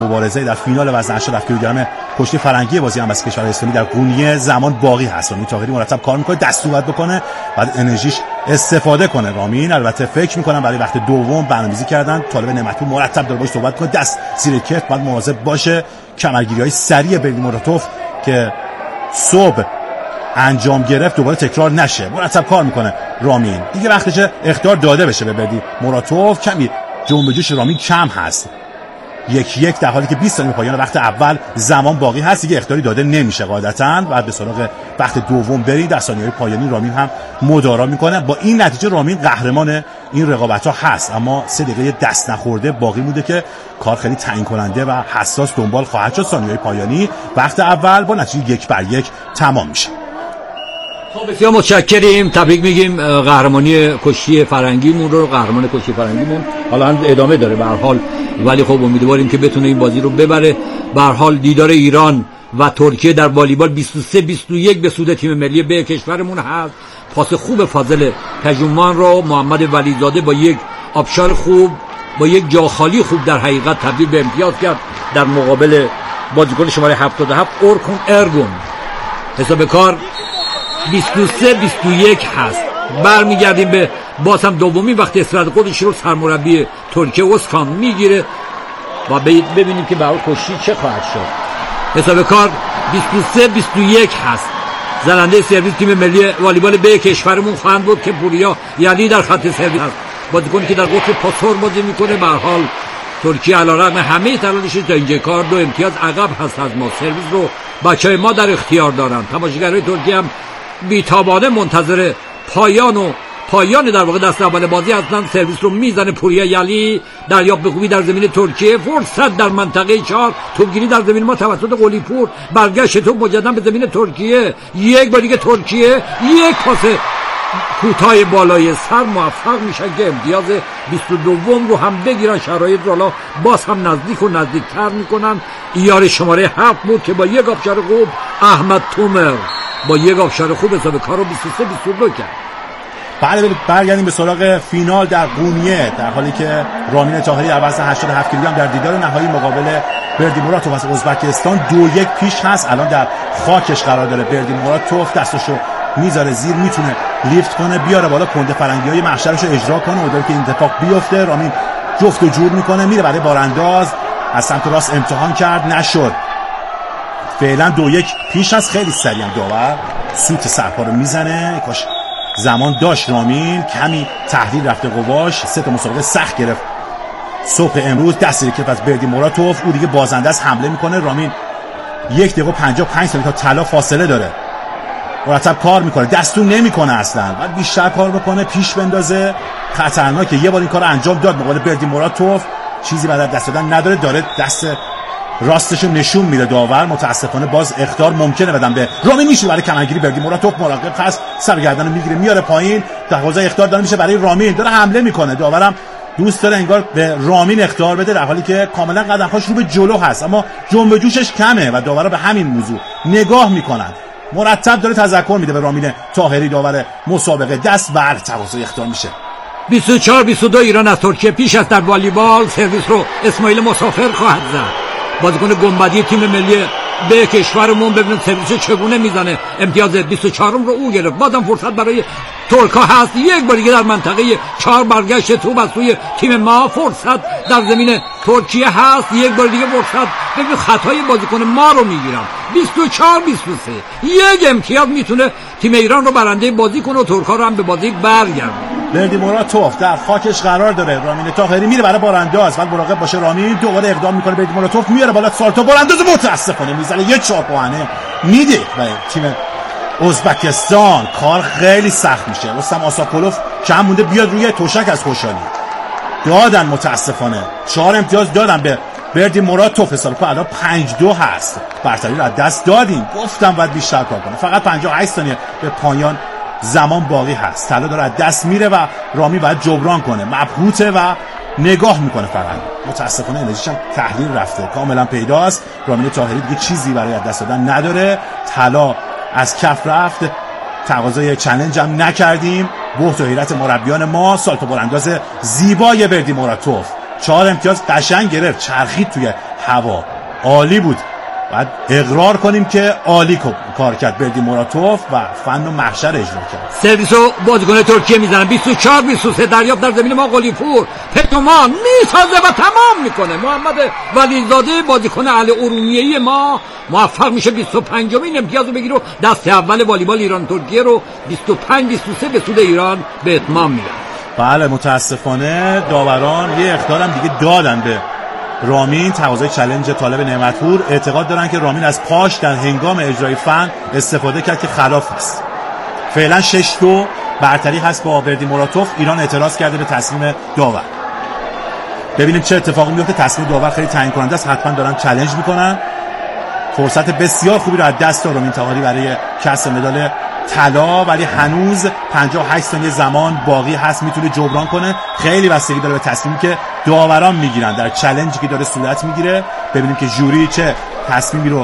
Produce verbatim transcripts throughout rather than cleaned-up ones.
مبارزه در فینال وزن هشتاد و هفت کیلوگرم کشتی فرنگی بازی هم از کشور اسلامی در قونیه زمان باقی هست. رامین طاهری مرتب کار میکنه، دست رو بکنه، بعد انرژیش استفاده کنه. رامین البته فکر میکنم برای وقت دوم برنامه‌ریزی کردن. طالب نعمتپور مرتب داره باش صحبت کنه، دست زیر کتف، بعد مواظب باشه. کمرگیری‌های سریع بردیموراتوف که صبح انجام گرفت دوباره تکرار نشه. مرتب کار میکنه رامین. دیگه وقتشه اخطار داده بشه به بردیموراتوف. کمی جنب جوش رامین کم هست، یک یک در حالی که بیست ثانیه پایان وقت اول زمان باقی هست. دیگه اخطاری داده نمیشه قاعدتاً. بعد به سراغ وقت دوم برید. در ثانیه‌های پایانی رامین هم مدارا میکنه. با این نتیجه رامین قهرمان این رقابت‌ها هست، اما سه دقیقه دست نخورده باقی مونده که کار خیلی تعیین کننده و حساس دنبال خواهد شد. ثانیه‌های پایانی وقت اول با نتیجه یک بر یک تمام میشه. خب بسیار متشکریم، تبریک میگیم. قهرمانی کشتی فرنگیمون رو، قهرمان کشتی فرنگیمون حالا هم ادامه داره به هر حال، ولی خب امیدواریم که بتونه این بازی رو ببره. به هر حال دیدار ایران و ترکیه در والیبال بیست و سه بیست و یک به سود تیم ملی به کشورمون هست. پاس خوب فاضل کجومان رو محمد ولیزاده با یک آبشار خوب، با یک جا خالی خوب در حقیقت تبدیل به امتیاز کرد در مقابل بازیکن شماره هفتاد و هفت اورکون ارگون. حساب کار بیست و سه بیست و یک هست. برمیگردیم به باز هم دومی وقت استراحت خودش رو سرمربی ترکیه اوسکان میگیره و ببینیم که برای کشتی چه خواهد شد. حساب کار بیست و سه بیست و یک هست. زننده سرویس تیم ملی والیبال به کشورمون خواهند بود که پوریا یعنی در خط سرویس هست، بازیکنی که در قطب پاسور بازی میکنه. به هر حال ترکیه علیرغم همه تلاشش تا اینجا کار دو امتیاز عقب هست از ما. سرویس رو بچهای ما در اختیار دارن. تماشاگرای ترکیه هم بیتابانه منتظر پایان و پایان در واقع دست اول بازی هستن. سرویس رو میزنه پوریا یلی، دریافت به خوبی در زمین ترکیه، فرصت در منطقه چهار، توپگیری در زمین ما توسط قلیپور، برگشت توپ مجددا به زمین ترکیه. یک بار دیگه ترکیه یک پاس کوتاه بالای سر موفق میشن که امتیاز بیست و دو رو هم بگیرن. شرایط رو حالا باز هم نزدیک و نزدیکتر میکنن. یار شماره هفت بود که با یک آبشار خوب احمد تومر با یک آبشار خوب حساب کار رو بیست و سه بیست و دو کرد. بله برگردیم به سراغ فینال در قونیه، در حالی که رامین طاهری در وزن هشتاد و هفت کیلوگرم در دیدار نهایی مقابل بردیموراتوف از ازبکستان دو یک پیش هست. الان در خاکش قرار داره. بردیموراتوف دستشو میذاره زیر، میتونه لیفت کنه بیاره بالا، کنده فرنگی‌های محشرشو اجرا کنه. امیدوارم که این اتفاق بیفته. رامین جفت و جور میکنه، میره برای بارانداز، از سمت راست امتحان کرد، نشد. فعلا دو یک پیش هست. خیلی سریع داور سوت سرپا رو میزنه. کاش زمان داشت رامین، کمی تحلیل رفته قواش. سه تا مسابقه سخت گرفت صبح امروز. دست گرفت از بردیموراتوف. او دیگه بازنده است، حمله میکنه. رامین یک دقیقه و پنجاه و پنج ثانیه تا طلا فاصله داره. مرتب کار میکنه، دستون نمیکنه اصلا. بعد بیشتر کار بکنه، پیش بندازه. خطرناکه. یه بار این کارو انجام داد مقابل بردیموراتوف، چیزی بعد دست دادن نداره. داره دست راستشو نشون میده داور. متاسفانه باز اخطار ممکنه بدن به رامین. میشه برای کمرگیری بردیموراتوف. مراقب هست، سرگردن رو میگیره میاره پایین. تقاضای اخطار داره میشه برای رامین. داره حمله میکنه. داورم دوست داره انگار به رامین اخطار بده، در حالی که کاملا قدم‌هاش رو به جلو هست، اما جنب جوشش کمه و داورا به همین موضوع نگاه میکنن. مرتب داره تذکر میده به رامین طاهری داور مسابقه. دست بر تقاضای اخطار میشه. بیست و چهار بیست و دو ایران از ترکیه پیش است در والیبال. سرویس رو اسماعیل مسافر خواهد زد، بازیکن گنبدی تیم ملی به کشورمون. ببینید سرویس چگونه میزنه. امتیاز بیست و چهار رو او گرفت. بازم فرصت برای ترکا هست. یک بار دیگه در منطقه چهار برگشت توپ از سوی تیم ما. فرصت در زمین ترکیه هست. یک بار دیگه فرصت. ببینید خطای بازیکن ما رو میگیرم. بیست و چهار بیست و سه. یک امتیاز میتونه تیم ایران رو برنده بازی کنه و ترکا رو هم به بازی برگردونه. بردیموراتوف در خاکش قرار داره. رامین طاهری میره برای بارانداز، بعد مراقب باشه. رامین دوباره اقدام میکنه. بردیموراتوف میاره بالا، سالتو بارانداز متاسفانه میزنه. یه چاپوانه میده و تیم ازبکستان کار خیلی سخت میشه. رستم آساکولوف کم مونده بیاد روی توشک از خوشحالی. دادن متاسفانه چهار امتیاز دادن به بردیموراتوف. حساب کن الان پنج دو هست. برتری رو از دست دادیم. گفتم باید بیشتر کار کنه. فقط پنجاه و هشت ثانیه به پایان زمان باقی هست. طلا داره از دست میره و رامی باید جبران کنه. مبهوته و نگاه میکنه. فقط متاسفانه انرژیش هم تحلیل رفته، کاملا پیداست. رامین طاهری دیگه چیزی برای از دست دادن نداره. طلا از کف رفت. تقاضای چالش هم نکردیم. بهت و حیرت مربیان ما. سالتو بارانداز زیبای بردیموراتوف. چهار امتیاز قشنگ گرفت، چرخید توی هوا عالی بود. بعد اقرار کنیم که عالی کار کرد بردیموراتوف و فن و محشر اجرا کرد. سرویسو بازیکن ترکیه میزنن بیست و چهار بیست و سه دریافت در زمین ما قلیپور پتومان میسازه و تمام میکنه. محمد ولیزاده بازیکن اهل ارومیه‌ای ما موفق میشه بیست و پنجمین امتیاز رو بگیره و دست اول والیبال ایران ترکیه رو بیست و پنج بیست و سه به سود ایران به اتمام میرن. بله متاسفانه داوران یه اخطار هم دیگه دادن به رامین. تقاضای چالش طالب نعمتپور اعتقاد دارن که رامین از پاش در هنگام اجرای فن استفاده کرد که خلاف است. فعلا شش دو برتری هست با بردیموراتوف. ایران اعتراض کرده به تصمیم داور. ببینیم چه اتفاقی میفته. تصمیم داور خیلی تعیین کننده است. حتما دارن چالش میکنن. فرصت بسیار خوبی رو از دست داد رامین طاهری برای کسب مدال طلا، ولی هنوز پنجاه و هشت ثانیه زمان باقی هست. میتونه جبران کنه. خیلی بستگی داره به تصمیمی که داوران میگیرن در چالنجی که داره صورت میگیره. ببینیم که جوری چه تصمیمی رو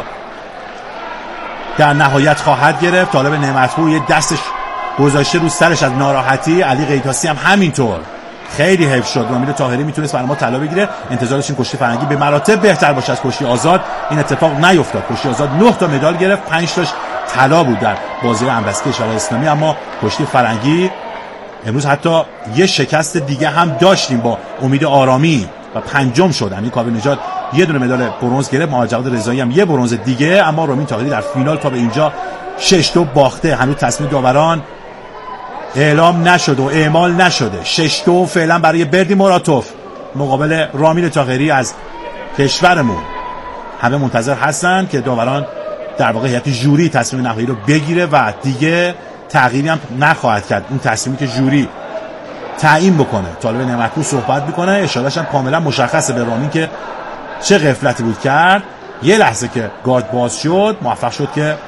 در نهایت خواهد گرفت. طالب نعمتپور یه دستش گذاشته رو سرش از ناراحتی. علی قیتاسی هم همینطور. خیلی حیف شد. رامین طاهری میتونست برای ما طلا بگیره. انتظارش این کشتی فرنگی به مراتب بهتر باشه از کشتی آزاد. این اتفاق نیفتاد. کشتی آزاد نه تا مدال گرفت، پنج تاش طلا بود در بازی همبستگی کشورهای اسلامی. اما کشتی فرنگی امروز حتی یه شکست دیگه هم داشتیم با امید آرامی و پنجم شد. امین کاوه نژاد یه دونه مدال برنز گرفت. محمد جواد رضایی هم یه برنز دیگه. اما رامین طاهری در فینال تا به اینجا شش دو باخته. هنوز تصمیم داوران اعلام نشده و اعمال نشده. شش دو فعلا برای بردیموراتوف مقابل رامین طاهری از کشورمون. همه منتظر هستن که داوران در واقع هیئت ژوری تصمیم نهایی رو بگیره و دیگه تغییری هم نخواهد کرد. اون تصمیمی که ژوری تعیین بکنه. طالب نعمتپور صحبت میکنه. اشارهش هم کاملا مشخصه به رامین که چه غفلتی بود کرد. یه لحظه که گارد باز شد موفق شد که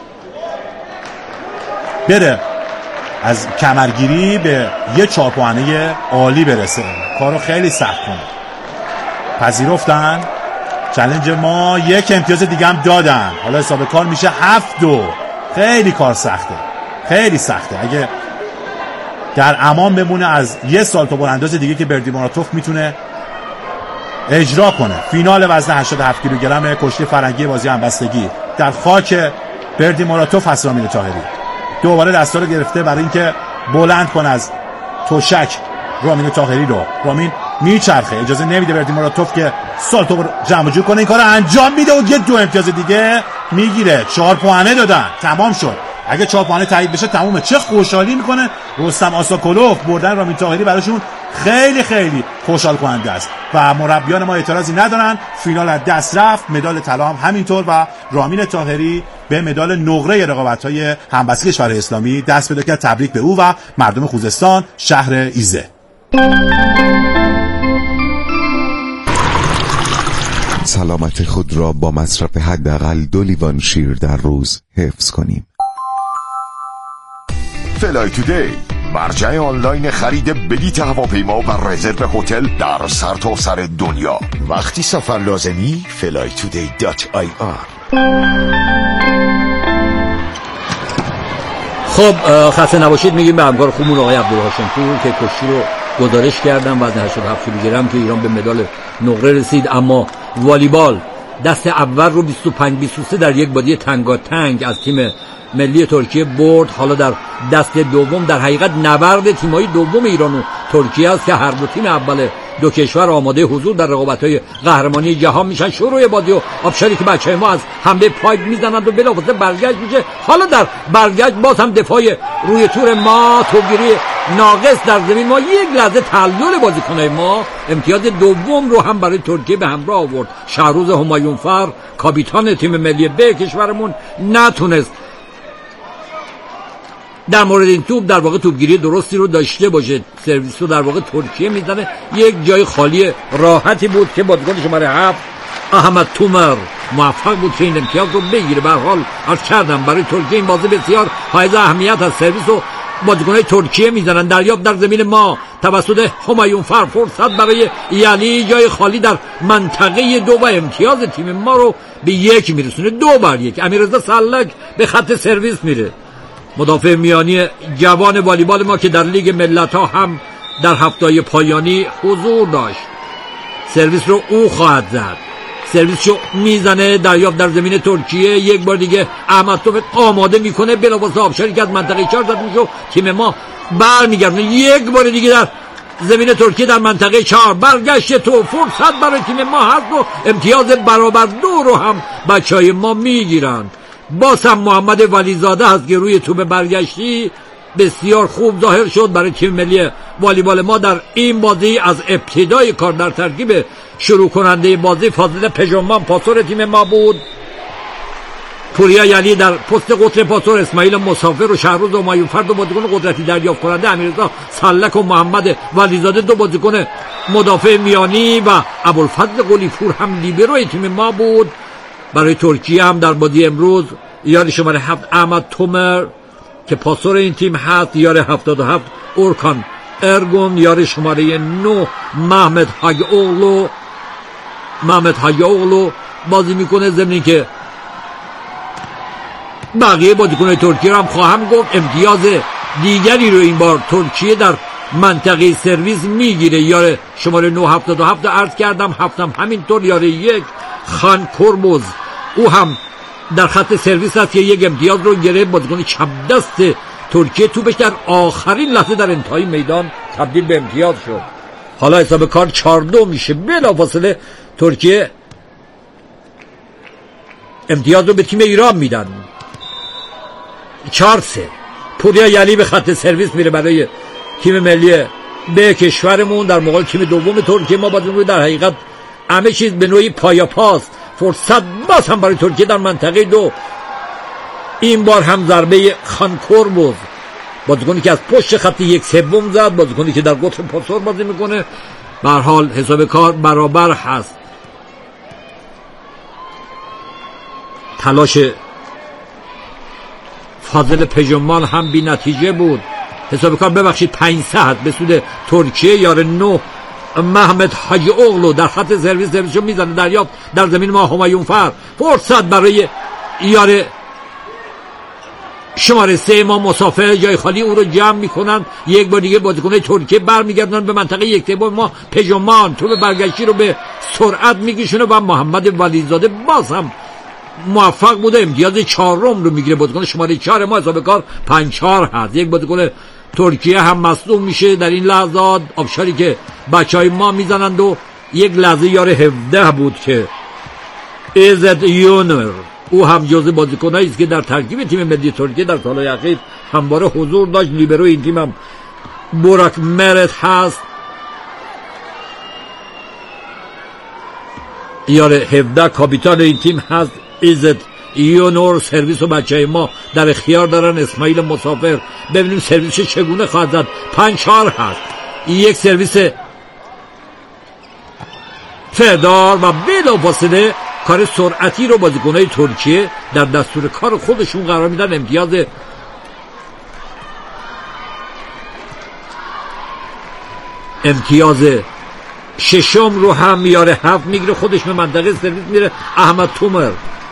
بره از کمرگیری به یه چارپوانه عالی برسه. کارو خیلی سخت کنه. پذیرفتن. چالش ما یک امتیاز دیگه هم دادن. حالا حساب کار میشه هفت دو. خیلی کار سخته. خیلی سخته. اگه در امان بمونه از یه سال تا برانداز دیگه که بردیموراتوف میتونه اجرا کنه. فینال وزن هشتاد و هفت کیلوگرم کشتی فرنگی بازی همبستگی در خاک بردیموراتوف هست. رامین طاهری دوباره دستا رو گرفته برای اینکه بلند کنه از تشک رامین طاهری رو. رامین میچرخه. اجازه نمیده بردیموراتوف که سالتو جمع جور کنه. این کار انجام میده و یه دو امتیاز دیگه میگیره. چهار پوانه دادن. تمام شد. اگه چهار پوانه تایید بشه تمومه. چه خوشحالی میکنه. رستم آساکولوف بردن رامین طاهری براشون خیلی خیلی خوشحال کننده است و مربیان ما اعتراضی ندارن. فینال از دست رفت. مدال طلا هم همینطور و رامین طاهری به مدال نقره رقابت‌های همبستگی کشورهای اسلامی دست پیدا کرد. تبریک به او و مردم خوزستان شهر ایزه. سلامت خود را با مصرف حداقل دو لیوان شیر در روز حفظ کنیم. فلای تودی، مرجع آنلاین خرید بلیط هواپیما و رزرو هتل در سرتاسر دنیا. وقتی سفر لازمی فلای تودی دات آی آر. خب خسته نباشید میگیم به همکار خوبمون آقای عبدالهاشمپور که کشتی رو گزارش کردم. وزن هشتاد و هفت کیلوگرم که ایران به مدال نقره رسید. اما والیبال دست اول رو بیست و پنج بیست و سه در یک بازی تنگاتنگ از تیم ملی ترکیه برد. حالا در دست دوم در حقیقت نبرد تیم‌های دوم ایران و ترکیه است که هر دو تیم اول دو کشور آماده حضور در رقابت‌های قهرمانی جهان میشن. شروع بازی و آبشاری که بچه‌های ما از حمله پایپ میزنند و بلافاصله برگشت میشه. حالا در برگشت باز هم دفاع روی تور ما، توگیری ناقص در زمین ما. یک لحظه تعلل بازیکن‌های ما امتیاز دوم رو هم برای ترکیه به همراه آورد. شهروز همایونفر کاپیتان تیم ملی ب کشورمون نتونست در مورد این توپ در واقع توپگیری درستی رو داشته باشه. سرویس رو در واقع ترکیه میزنه. یک جای خالی راحتی بود که بازیکن شماره هفت احمد تومر موفق بود که این امتیاز رو بگیره. به هر حال عرض کردم برای ترکیه این بازی بسیار حائز اهمیت است. سرویس رو بازیکن‌های ترکیه میزنن. دریافت در زمین ما توسط همایونفر. فرصت برای یعنی جای خالی در منطقه دو و امتیاز تیم ما رو به یک میرسونه. دو بر یک. امیررضا سلک به خط سرویس میره. مدافع میانی جوان والیبال ما که در لیگ ملت‌ها هم در هفته‌های پایانی حضور داشت. سرویس رو او خواهد زد. سرویسشو میزنه دریافت در زمین ترکیه. یک بار دیگه احمد تومر آماده میکنه بلافاصله آبشاری که از منطقه چهار زد میشه. تیم ما برمیگردونه یک بار دیگه در زمین ترکیه در منطقه چهار. برگشت تو فرصت برای تیم ما هست و امتیاز برابر دو رو هم بچهای ما میگیرن. باز هم محمد ولیزاده هست که روی توپ برگشتی بسیار خوب ظاهر شد برای تیم ملی والیبال ما در این بازی. از ابتدای کار در ترکیب شروع کننده بازی فاضل پژمان پاسور تیم ما بود. پوریا یلی در پست قطر پاسور، اسماعیل مسافر و شهروز و مایوفرد و بازیکن قدرتی دریافت کننده، امیررضا سلک و محمد ولیزاده دو بازیکن مدافع میانی و ابوالفضل قلیپور هم لیبرو تیم ما بود. برای ترکیه هم در بازی امروز یار شماره هفت احمد تومر که پاسور این تیم هست، یار هفتاد و هفت اورکان ارگون، یار شماره نه محمد هاگاوغلو محمد هاگاوغلو بازی میکنه. ضمن که بقیه بازیکن‌های ترکیه هم خواهم گفت. امتیاز دیگری رو این بار ترکیه در منطقه سرویس میگیره. یار شماره نه هفتاد و هفت عرض کردم، هفتم همینطور یار یک خان کربوز، او هم در خط سرویس هست که یک امتیاز رو گرفت. بازیکن چپ دست ترکیه توپش در آخرین لحظه در انتهای میدان تبدیل به امتیاز شد. حالا حساب کار چهار دو میشه. بلافاصله ترکیه امتیاز رو به تیم ایران میدن. چهار سه. پوریا یلی به خط سرویس میره برای تیم ملی به کشورمون در مقابل تیم دوم ترکیه. ما بازی رو در حقیقت همه چیز به نوعی پایا پاست. فرصت باز هم برای ترکیه در منطقه دو. این بار هم ضربه خان کربوز، بازیکنی که از پشت خط یک سوم زد، بازیکنی که در قطر پاسور بازی میکنه. به هر حال حساب کار برابر هست. تلاش فاضل پژمان هم بی نتیجه بود. حساب کار ببخشید پنج سه هست به سود ترکیه. یار نو محمد هاگاوغلو در خط سرویس سرویسشو میزنه دریافت در زمین ما همایون فر. فرصت برای یار شماره سه ما مسافر، جای خالی او رو جمع میکنن. یک بار دیگه بازیکن‌های ترکیه برمیگردن به منطقه یک سوم ما. پژمان توپ برگشتی رو به سرعت میکشونه و محمد ولیزاده باز هم موفق بوده امتیاز چهارم رو میگیره. بازیکن شماره چهار ما حساب کار پنج چهار هست. یک بازیکن ترکیه هم مصدوم میشه در این لحظات. آبشاری که بچهای ما میزنند و یک لحظه یار هفده بود که ایزد یونر، او هم جزء بازیکنایی است که در ترکیب تیم ملی ترکیه در سالهای اخیر همواره حضور داشت. لیبرو این تیم هم بوراک مرت هست. یار هفده کاپیتان این تیم هست ایزد یونور. سرویس و بچه ما در اختیار دارن. اسماعیل مسافر، ببینیم سرویس چگونه خواهد زد. پنج چهار هست. یک سرویس فردار و بلافاصله کار سرعتی رو بازیکن‌های ترکیه در دستور کار خودشون قرار میدن. امتیاز امتیاز ششم رو هم یار هفت میگیره. خودش به منطقه سرویس میره. احمد تومر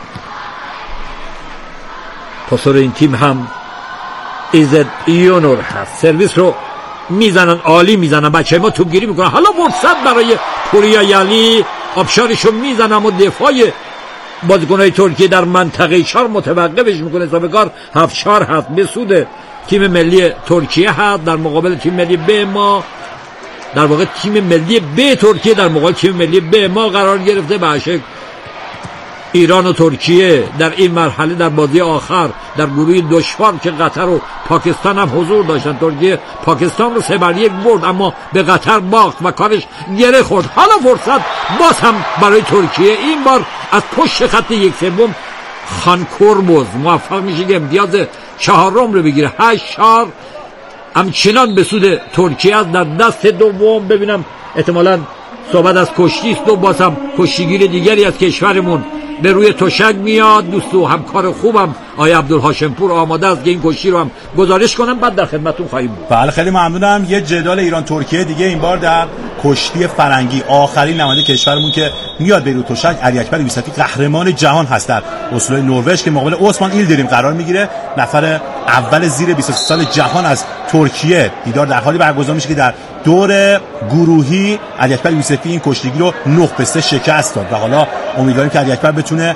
پاسور این تیم هم ایزد یونور هست. سرویس رو میزنن، عالی میزنن بچه ما، توپگیری میکنن. حالا فرصت برای پوریا یلی، آبشارشو میزنن اما دفاع بازیکنهای ترکیه در منطقه چهار متوقفش میکنه. حساب کار هفت چهار هست به سود تیم ملی ترکیه هست در مقابل تیم ملی ب ما. در واقع تیم ملی ب ترکیه در مقابل تیم ملی ب ما قرار گرفته. به شکل ایران و ترکیه در این مرحله در بازی آخر در گروه دشوار که قطر و پاکستان هم حضور داشتن، ترکیه پاکستان رو سه بر یک برد اما به قطر باخت و کارش گره خورد. حالا فرصت باز هم برای ترکیه. این بار از پشت خط یک سوم خان کربوز موفق میشه که امتیاز چهارم رو بگیره. هشت چهار همچنان به سود ترکیه است. در دست دوم ببینم احتمالاً صحبت از کشتی است و باز هم کشتیگیر دیگری از کشورمون به روی تشک میاد. دوست و همکار خوبم آقای عبدالهاشمپور آماده است که این کشتی رو هم گزارش کنم، بعد در خدمتتون خواهیم بود. بله خیلی ممنونم. یه جدال ایران ترکیه دیگه این بار در کشتی فرنگی. آخرین نماینده کشورمون که میاد به روی تشک علی اکبر یوسفی قهرمان جهان هست در اسلو نروژ که مقابل عثمان ایلدریم قرار میگیره. نفر اول زیر بیست و سه سال جهان از ترکیه دیدار در حالی برگزار میشه که در دور گروهی علی اکبر یوسفی این کشتیگیر رو نه به سه شکست داد و حالا امیدواریم که علی اکبر بتونه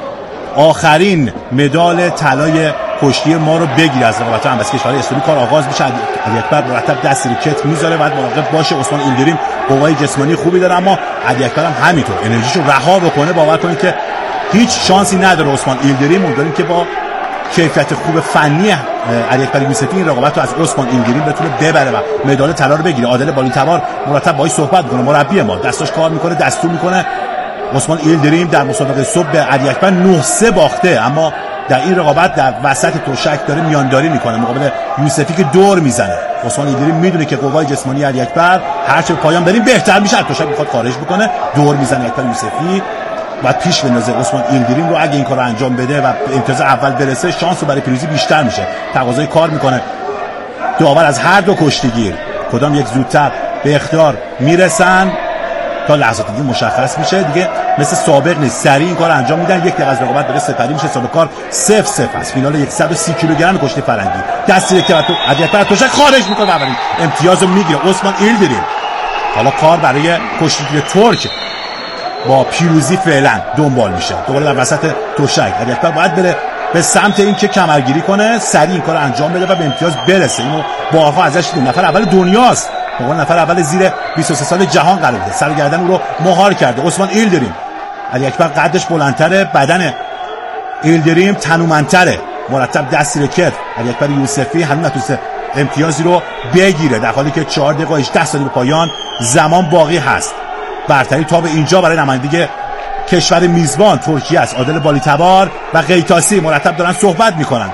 آخرین مدال طلای کشتی ما رو بگیره از رقابت هم بس کشورهای اسلامی. کار آغاز میشه، علی اکبر مرتب دست روی کتف میذاره، بعد مراقب باشه. عثمان ایلدریم قوای جسمانی خوبی داره اما علی اکبر هم همینطور انرژیشو رها بکنه. باور کنید که هیچ شانسی نداره عثمان ایلدریم. امیدواریم که با کیفیت خوب فنی علی اکبر یوسفی این رقابت رو از عثمان ایلدریم بتونه ببره و مدال طلا رو بگیره. عادل بالین‌تبار مرتب باهاش صحبت میکنه، مربی ما دستاش کار میکنه، دستور میکنه. عثمان ایلدریم در مسابقه صبح به علی اکبر نه سه باخته اما در این رقابت در وسط تشک داره میانداری میکنه مقابل یوسفی که دور میزنه. عثمان ایلدریم میدونه که قوای جسمانی علی اکبر هرچه پایان بریم بهتر میشه، تشک میخواد خارج بکنه، دور میزنه اکبر یوسفی و پیش بندازه عثمان ایلدریم رو. اگه این کارو انجام بده و به امتیاز اول برسه شانس رو برای پیروزی بیشتر میشه. تقاضای کار میکنه داور از هر دو کشتیگیر کدام یک زودتر به اختیار میرسن تا لحظات دیگه مشخص میشه. دیگه مثل سابق نیست، سریع این کار انجام میدن. یک دقیقه از رقابت داره سپری میشه، حساب کار صفر صفر است. فینال صد و سی کیلوگرم کشتی فرنگی دست یک تو علی اکبر تشک خارج میکنه، اولین امتیازو میگیره عثمان ایلدریم. حالا کار برای کشتیگیر ترک با پیروزی فعلا دنبال میشه. دوباره در وسط تشک علی اکبر باید بره به سمت این که کمرگیری کنه، سریع این کارو انجام بده و به امتیاز برسه. اینو بارها ازش دیدیم، نفر اول دنیاست، موقع نفر اول زیر بیست و سه سال جهان قرار بوده، سر گردن او رو مهار کرده. عثمان ایلدریم، علی اکبر قدش بلندتره، بدن ایلدریم تنومندتره، مرتب دست زیر کتف. علی اکبر یوسفی هنوز نتونسته امتیازی رو بگیره در حالی که چهار دقیقه و هجده ثانیه به پایان زمان باقی هست. برتری تا به اینجا برای نمایندگی کشور میزبان ترکیه است. عادل بالین‌تبار و قیتاسی مرتب دارن صحبت میکنن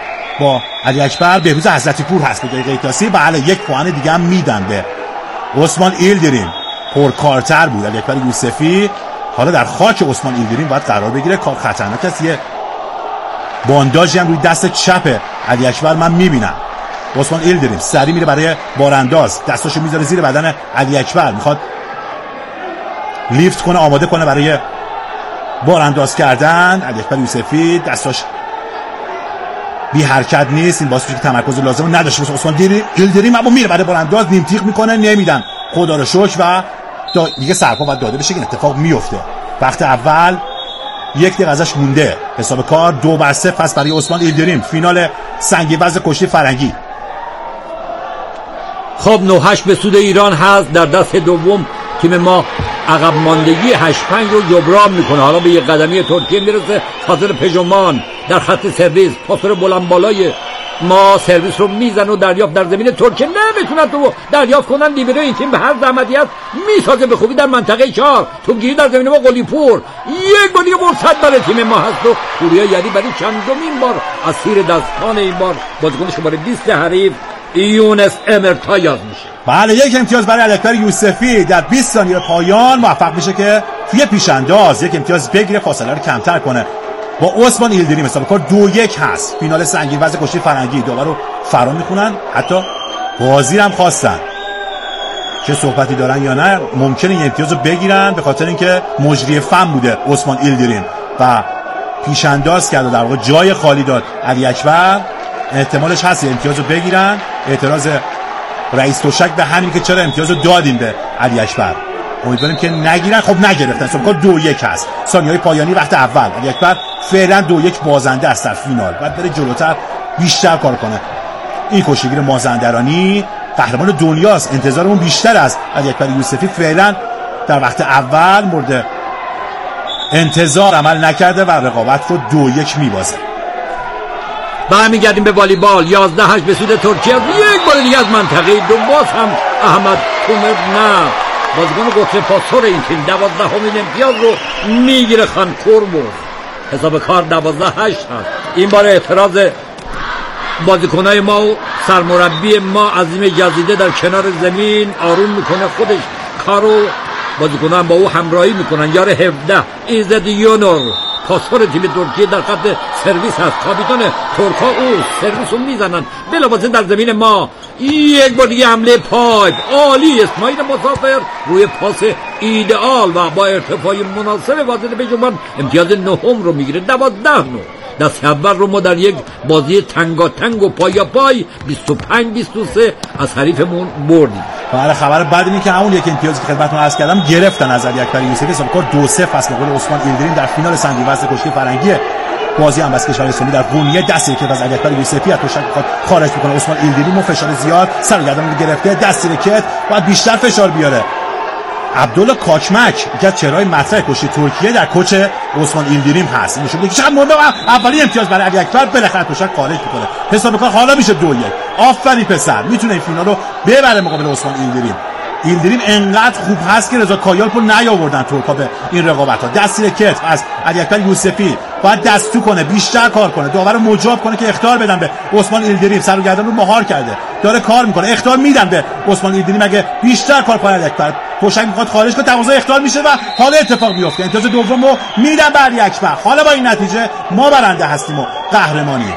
با علی اکبر. بهروز حضرتی پور هست به قیتاسی. بله یک پوان دیگه هم میدن به عثمان ایلدریم. پرکارتر بود علی اکبر یوسفی، حالا در خاک عثمان ایلدریم باید قرار بگیره. کار خطرناک است. یه بانداژی هم روی دست چپ علی اکبر من میبینم. عثمان ایلدریم سری میره برای بارانداز، دستاشو میذاره زیر بدن علی اکبر، میخواد لیفت کنه، آماده کنه برای بارانداز کردن. علی اکبر یوسفی دستاش بی حرکت نیست، این باعث میشه که تمرکز لازم نداشته باشه. عثمان ایلدریم اما میره برای بارانداز، نیم تیغ میکنه، نمیدن. خدا رو شکر و دیگه سرپا باید داده بشه که این اتفاق میفته. وقت اول یک دقیقه ازش مونده. حساب کار دو بر صفر پس برای عثمان ایلدریم. فینال سنگی وزن کشتی فرنگی. خب نه هشت به سود ایران هست. در دست دوم تیم ما عقب ماندگی هشت پنج رو جبران میکنه. حالا به یک قدمی ترکیه میرسه. فاضل پژمان در خط سرویس، پاسور بلند بالای ما سرویس رو میزن و دریافت در زمین ترکیه نمیتونن تو دریافت کنن. لیبرو این تیم به هر زحمتی هست میسازه به خوبی در منطقه چهار. توپگیری در زمین ما قلیپور. یک گلی مرصد برای تیم ما هست و پوریا یعنی برای چندمین بار از تیر دستان این بار بازیکن شماره بیست حریف یونس امرتا یاد میشه. بله یک امتیاز برای علی اکبر یوسفی در بیست ثانیه پایان موفق میشه که توی پیشانداز یک امتیاز بگیره، فاصله رو کمتر کنه با عثمان ایلدریم. حساب کار دو یک هست. فینال سنگین وزن کشتی فرنگی. دوباره رو فرا میخونن، حتی بازی هم خواستن چه صحبتی دارن یا نه. ممکنه این امتیاز رو بگیرن به خاطر اینکه مجری فن بوده عثمان ایلدریم و پیشانداز کرد و در واقع جای خالی داد علی اکبر. احتمالش هست امتیاز رو بگیرن. اعتراض رئیس تشک به همین که چرا امتیاز رو دادیم به علی اکبر. امیدواریم که نگیرن. خب نگرفتن. حساب کار دو یک هست. ثانیه‌های پایانی وقت اول. علی اکبر فعلا دو یک بازنده است در فینال. بعد بره جلوتر بیشتر کار کنه. این کشتیگیر مازندرانی قهرمان دنیاست. انتظارمون بیشتر است. علی اکبر یوسفی فعلا در وقت اول مورد انتظار عمل نکرده و رقابت رو دو یک میبازه. برمیگردیم به والیبال. یازده هشت به سود ترکیه. یک بار دیگه از منطقه دنباس هم احمد کومر نه بازیکن قطر پاسور این تیم دوازدهمین امتیاز رو میگیره. خان کورموز. حساب کار دوازده هشت هست. این بار اعتراض بازیکنای ما و سرمربی ما عظیم جزیده در کنار زمین آروم میکنه. خودش کارو بازیکنان با او همراهی میکنن. یار هفده ایزد یونور پاسور تیم ترکیه در خط سرویس هست. کاپیتان ترکا او سرویس رو میزنن بلافاصله در زمین ما. یک بار دیگه حمله پایپ عالی. اسماعیل مسافر روی پاس ایدئال و با ارتفاع مناسب واسطه به جنبان امتیاز نهم رو میگیره. دوازده نو دست اول رو ما در یک بازی تنگاتنگ و پایا پای بیست و پنج بیست و سه از حریفمون بردیم. بله خبر بعد اینه که همون یک امتیازی که خدمتتون عرض کردم گرفتن از علی‌اکبر یوسفی، حساب کار دو صفر است مقابل عثمان ایلدریم در فینال سنگین وزن کشتی فرنگی بازی هم بس کشور اسلامی در قونیه. دستی که از علی‌اکبر یوسفی از تشک می‌خواد خارج بکنه عثمان ایلدریم و فشار زیاد سر و گردن رو گرفته، دست رکت باید بیشتر فشار بیاره. عبدالله کاچمک یکی از چهره‌های مطرح کشتی ترکیه در کوچ عثمان ایلدریم هست. این نشون میده که چقدر مهمه. اولی امتیاز برای علی‌اکبر بالاخره تشک خارج می‌کنه. حساب کار حالا میشه دو یک. آفرین پسر، میتونه این فینال رو ببره مقابل عثمان ایلدریم. ایلدریم انقدر خوب هست که رضا کایالپو نیاوردن ترکا به این رقابت‌ها. دستی کتف از علی‌اکبر یوسفی باید دستو کنه، بیشتر کار کنه، داور مجاب کنه که اخطار بدن به عثمان ایلدریم. سر و گردن رو مهار کرده، داره کار میکنه، اخطار میدن به عثمان ایلدریم. اگه بیشتر کار کنه علی‌اکبر تشک میخواد خارج کنه، تقاضای اخطار میشه و حالا اتفاق میفته. امتیاز دومو میدن به علی‌اکبر. حالا با این نتیجه ما برنده هستیم و قهرمانی.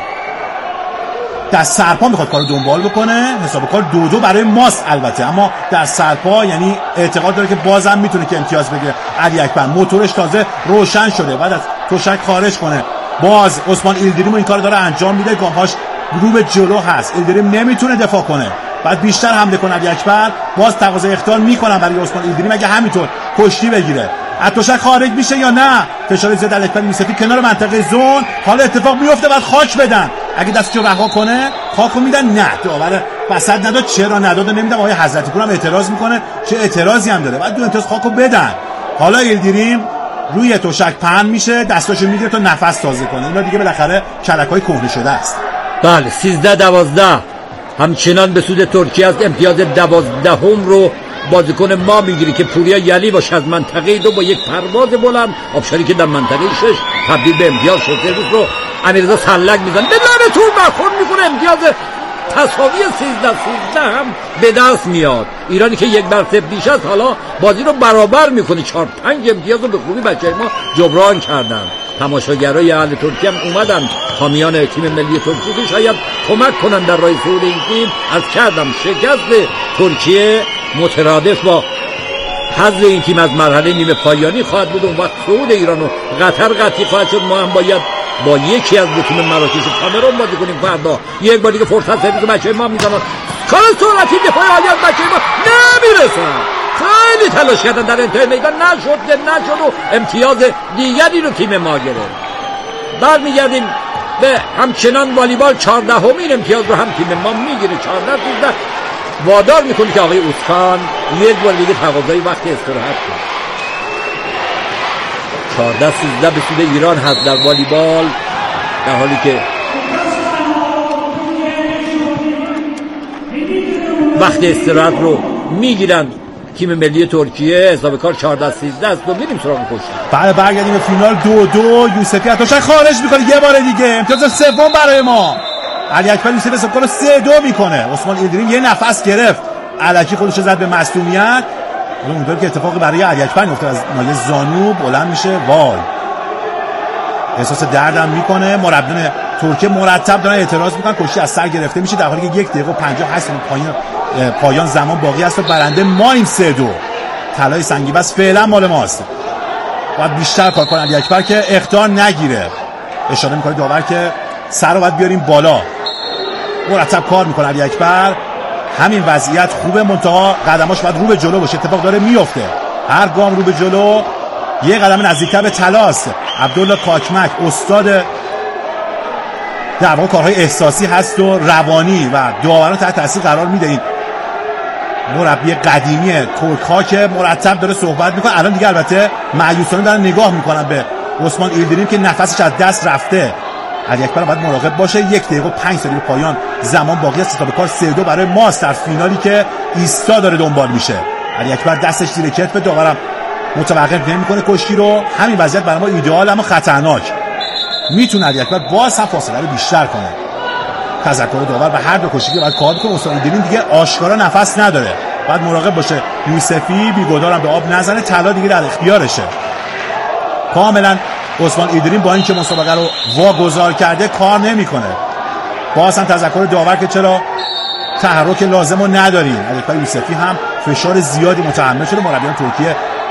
در سرپا میخواد کارو دنبال بکنه، حساب کار دو دو برای ماست البته، اما در سرپا یعنی اعتقاد داره که بازم میتونه که امتیاز بگیره. علی‌اکبر موتورش تازه روشن شده، بعد از تشک خارج کنه. باز عثمان ایلدریم این کارو داره انجام میده، گامهاش رو به جلو هست، ایلدریم نمیتونه دفاع کنه، بعد بیشتر حمله کنه علی‌اکبر. باز تقاضای اخطار میکنن برای عثمان ایلدریم اگه همینطور کشتی بگیره. اتوشک خارج میشه یا نه؟ فشار زیاد علی‌اکبر یوسفی کنار منطقه زون. حالا اتفاق میفته، بعد خاک بدن. اگه دستشو رها کنه خاکو میدن. نه، داور وسط نداد. چرا نداد نمیدونم. آقای حضرتی پور هم اعتراض میکنه، چه اعتراضی هم داره. بعد دو امتیاز خاکو بدن. حالا ایلدریم روی توشک پهن میشه، دستاشو میگیره تا نفس تازه کنه. اینا دیگه بالاخره کلک‌های کهنه شده است. بله سیزده دوازده همچنان به سود ترکیه است. امتیاز دوازدهم رو بازیکن ما میگیری که پوریا یلی باشه از منطقه دو با یک پرواز بلند. آبشاری که در منطقه شش تبدیل به امتیاز شد. سرویس رو امیررضا سلک میزنه، به لعنه تور برخورد میکنه. امتیاز تساوی سیزده سیزده هم به دست میاد. ایرانی که یک بر صفر بیش است حالا بازی رو برابر میکنه. چهار پنج امتیاز رو به خوبی بچه ما جبران کردن. تماشاگرای اهل ترکیه هم اومدن، حامیان تیم ملی ترکیه که شاید کمک کنن در راه صعود این تیم. از کردم شکست ترکیه مترادف با حذف این تیم از مرحله نیمه پایانی خواهد بود. اون وقت صعود ایران و قطر قطعی خواهد شد. ما هم باید با یکی از دو تیم مراکش کامرون بازی کنیم فردا. یک بار دیگه فرصت سرویس بچه‌های ما میزنن، کار سرعتی دفاع عالیت بچه‌های ما نمیرسن. خیلی تلاش کردن در انتهای میدان، نشد که نشد و امتیاز دیگری رو تیم ما گرفت. برمیگردیم به همچنان والیبال. چهاردهمین امتیاز رو هم تیم ما میگیره. چهارده سیزده وادار میکنه که آقای اوسکان یک بار دیگه تقاضای وقت استراحت کنه. چهارده سیزده به سود ایران هست در والیبال، در حالی که وقت استراحت رو میگیرن تیم ملی ترکیه. حساب کار چهارده سیزده است. و میریم سراغ کشتی. بله برگردیم به فینال. دو دو یوسفی اتوشک خارج میکنه یه بار دیگه. امتیاز سوم برای ما. علی‌اکبر یوسفی حساب کار سه دو میکنه. عثمان ایلدریم یه نفس گرفت، الکی خودش زد به مصدومیت. امیدوارم که اتفاقی برای علی‌اکبر نیفته. از نایه زانو بلند میشه، وای احساس دردم میکنه. مربیان ترکیه مرتب دارن اعتراض میکنن، کشتی از سر گرفته میشه در حالی که یک دقیقه و پنجاه و هشت پایان پایان زمان باقی است و برنده ما این سه دو. طلای سنگی بس فعلا مال ماست. باید بیشتر کار کنه علی‌اکبر که اخطار نگیره. اشاره میکنه داور که سر رو باید بیاریم بالا. مرتب کار میکنه علی‌اکبر. همین وضعیت خوبه، منتها قدماش باید رو به جلو باشه. اتفاق داره میفته، هر گام رو به جلو یه قدم نزدیکتر به طلاست. عبدالله کاچمک استاد در واقع کارهای احساسی هست و روانی و داوران تحت تاثیر قرار میده. این مربی قدیمی ترک ها که مرتب داره صحبت میکنه. الان دیگه البته مایوسانه دارن نگاه میکنن به عثمان ایلدریم که نفسش از دست رفته. علی‌اکبر باید مراقب باشه. یک دقیقه و پنج ثانیه به پایان زمان باقی است. حساب کار سه دو برای ماست در فینالی که ایستا داره دنبال میشه. علی‌اکبر دستش زیر کتف، داورم متوقف نمیکنه کشتی رو. همین وضعیت برای ما ایدئال اما خطرناک. میتونه علی‌اکبر باز هم فاصله رو بیشتر کنه. تذکر داور به هر دو کشتی که باید کار کنه. عثمان ایلدریم دیگه آشکارا نفس نداره، باید مراقب باشه یوسفی بیگدارم به آب نزنه. طلا دیگه در اختیارشه کاملا. عثمان ایلدریم با اینکه مسابقه رو واگذار کرده کار نمیکنه. باز هم تذکر داور که چرا تحرک لازم رو نداریم. علی‌اکبر یوسفی هم فشار زیادی متحمل شده. مربیان ترکیه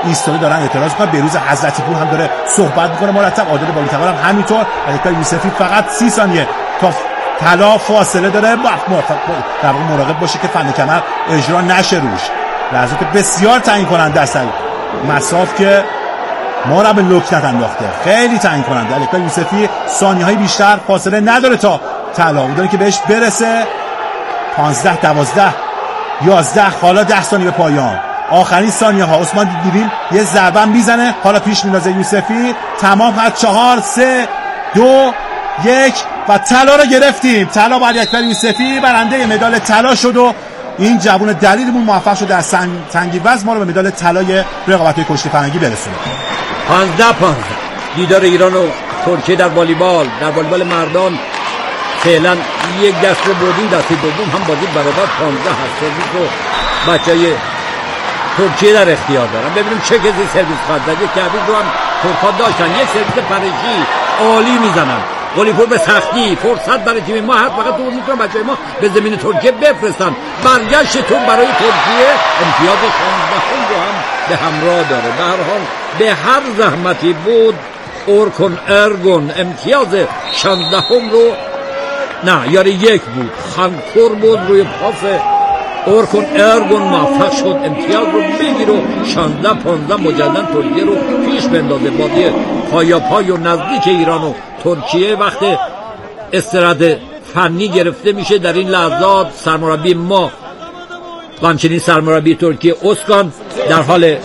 ایستاده دارن اعتراض میکنن. بهروز حضرتی پور هم داره صحبت میکنه مرتب، عادل بالیتوار هم همینطور. علیکبر یوسفی فقط سی ثانیه تا طلا فاصله داره، موفق در واقع مراقب باشه که فن کمر اجرا نشه روش. لحظات بسیار تعیین کننده است. مساف که ما را به لکنت انداخته، خیلی تعیین کننده. علیکبر یوسفی ثانیه های بیشتر فاصله نداره تا طلا، داره که بهش برسه. پانزده دوازده یازده حالا ده ثانیه به پایان، آخرین ثانیه ها. عثمان دیدیم یه ضربه میزنه، حالا پیش میندازه یوسفی. تمام هست. چهار سه دو یک و طلا رو گرفتیم. طلا با علیکبر یوسفی برنده مدال طلا شد و این جوان دلیلمون موفق شد در تنگی وزن ما رو به مدال طلای رقابت‌های کشتی فرنگی برسونه. پانزده پانزده دیدار ایران و ترکیه در والیبال. در والیبال مردان فعلا یک دست رو بردیم، دست دوم هم بازی برابر پانزده هست. سرویس رو بچهای ترکیه در اختیار دارن. ببینیم چه کسی سرویس خواهد زد. یک تعویض رو هم ترک‌ها داشتن، یک سرویس پرشی عالی میزنن. قلیپور به سختی فرصت برای تیم ما هست، فقط تو میتونن بچهای ما به زمین ترکیه بفرستن. برگشت تو برای ترکیه امتیاز پانزدهم رو هم به همراه داره. به هر حال به هر زحمتی بود اورکون ارگون امتیاز شانزدهم رو نه یاری یک بود خانکور بود روی پاس اورکون ارگون موفق شد امتیاز رو بگیره و شانزده پانزده مجددا ترکیه رو پیش بندازه. بازی پایا پای و نزدیک ایران و ترکیه وقت استراحت فنی گرفته میشه. در این لحظات سرمربی ما و همچنین سرمربی ترکیه اسکان در حال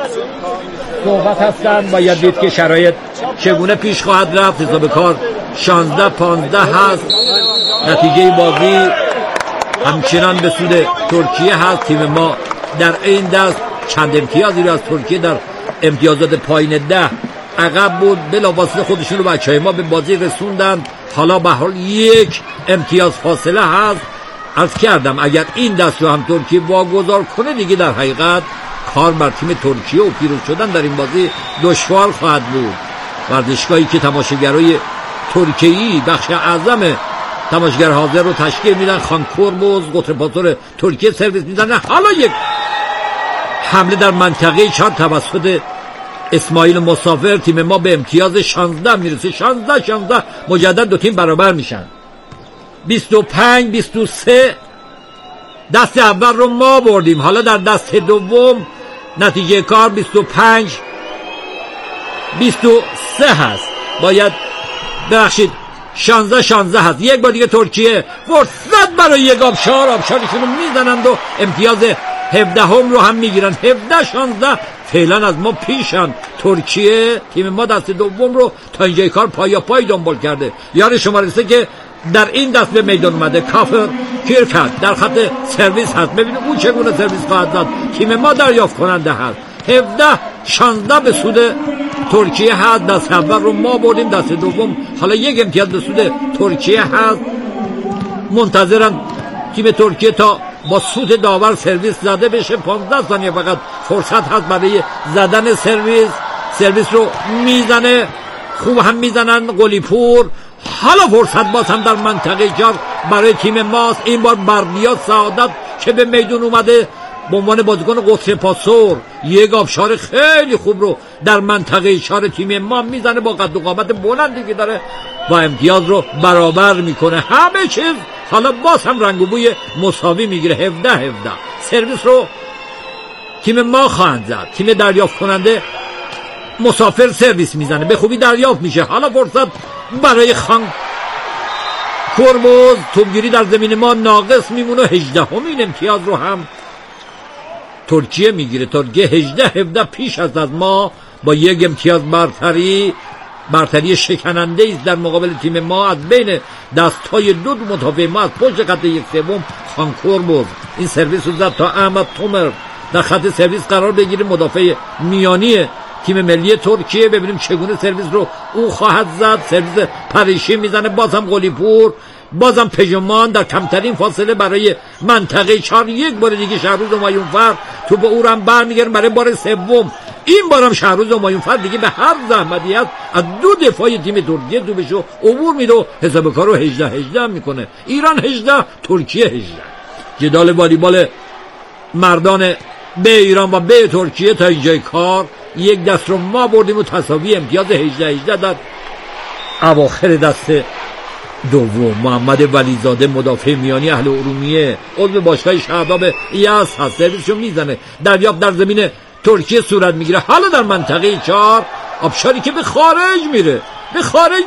صحبت هستن. باید دید که شرایط چگونه پیش خواهد رفت. حساب کار شانزده پانزده هست. نتیجه بازی همچنان به سود ترکیه هست. تیم ما در این دست چند امتیازی رو از ترکیه در امتیازات پایین ده عقب بود. بلافاصله خودشون رو بچهای ما به بازی رسوندن. حالا به حال یک امتیاز فاصله هست. عرض کردم اگر این دست رو هم ترکیه واگذار کنه دیگه در حقیقت کار بر تیم ترکیه و پیروز شدن در این بازی دشوار خواهد بود. ورزشگاهی که تماشاگرای ترکیه‌ای بخش اعظم تماشاگر حاضر رو تشکیل میدن. خانکورموز قطر پاسور ترکیه سرویس میزنه. حالا یک حمله در منطقه چهار توسط اسماعیل مسافر. تیم ما به امتیاز شانزده میرسه. شانزده شانزده مجدد دو تیم برابر میشن. بیست و پنج بیست و سه دست اول رو ما بردیم. حالا در دست دوم نتیجه کار بیست و پنج بیست و سه هست. باید ببخشید شانزده شانزده هست. یک بار دیگه ترکیه فرصت برای یک آبشار آبشارشون رو میزنند و امتیاز هفده هم رو هم میگیرن. هفده شانزده فعلا از ما پیشن. ترکیه تیم ما دست دوم رو تا اینجای کار پایا پای دنبال کرده. یار شماره سه که در این دست به میدان اومده کافر کیرکت در خط سرویس هست. ببینید اون چگونه سرویس خواهد داد. تیم ما دریافت کننده هست. هفده شانزده به سود ترکیه هست. دست اول رو ما بردیم. دست دوم حالا یک امتیاز به سود ترکیه هست. منتظرن تیم ترکیه تا با سود داور سرویس زده بشه. پانزده ثانیه فقط فرصت هست برای زدن سرویس. سرویس رو میزنه، خوب هم میزنن قلیپور. حالا فرصت باز هم در منطقه چهار برای تیم ماست. این بار بردیا سعادت که به میدون اومده به عنوان بازیکن قطر پاسور یک آبشار خیلی خوب رو در منطقه چهار تیم ما میزنه. با قد و قامت بلندی که داره با امتیاز رو برابر میکنه. همه چیز حالا باز هم رنگ و بوی مساوی میگیره. هفده هفده سرویس رو تیم ما خواهند زد. تیم دریافت کننده مسافر سرویس میزنه، به خوبی دریافت میشه. حالا فرصت برای خان کرموز. توپگیری در زمین ما ناقص میمونه. هجده همین امتیاز رو هم ترکیه میگیره. ترکیه هجده هفده پیش از از ما با یک امتیاز برتری. برتری شکننده است در مقابل تیم ما. از بین دستهای دو دو مدافع ما از پشت خط یک سوم خانکورموز این سرویس رو زد تا احمد تومر در خط سرویس قرار بگیره. مدافع میانی تیم ملی ترکیه. ببینیم چگونه سرویس رو او خواهد زد. سرویس پریشی میزنه. بازم قلیپور، بازم پژمان در کمترین فاصله برای منطقه چهار. یک بار دیگه شهروز همایونفر تو به او هم برمیگرد برای بار سوم. این بارم شهروز همایونفر دیگه به هر زحمتی هست از دو دفاعی تیم ترکیه تو بشو عبور میده و حساب کارو هجده هجده میکنه. ایران هجده ترکیه هجده. جدال والیبال مردان به ایران و به ترکیه تا اینجای کار یک دست رو ما بردیم و تساوی امتیاز هجده هجده داد. اواخر دست دوم محمد ولیزاده مدافع میانی اهل ارومیه عضو باشگاه شهداب یزد هست، سرویسشو میزنه، دریافت در زمین ترکیه صورت میگیره. حالا در منطقه چهار آبشاری که به خارج میره به خارج